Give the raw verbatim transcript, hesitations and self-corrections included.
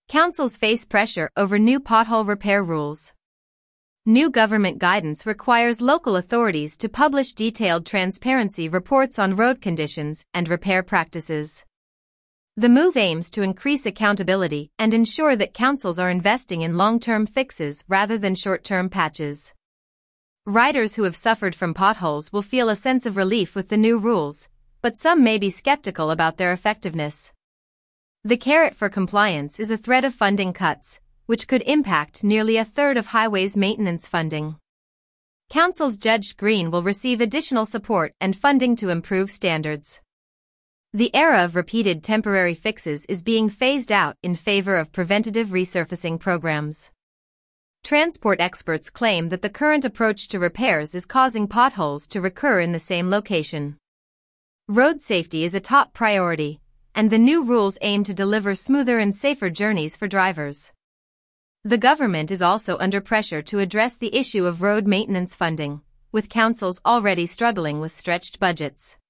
Councils face pressure over new pothole repair rules. New government guidance requires local authorities to publish detailed transparency reports on road conditions and repair practices. The move aims to increase accountability and ensure that councils are investing in long-term fixes rather than short-term patches. Riders who have suffered from potholes will feel a sense of relief with the new rules, but some may be skeptical about their effectiveness. The carrot for compliance is a threat of funding cuts, which could impact nearly a third of highways maintenance funding. Councils judged Green will receive additional support and funding to improve standards. The era of repeated temporary fixes is being phased out in favor of preventative resurfacing programs. Transport experts claim that the current approach to repairs is causing potholes to recur in the same location. Road safety is a top priority, and the new rules aim to deliver smoother and safer journeys for drivers. The government is also under pressure to address the issue of road maintenance funding, with councils already struggling with stretched budgets.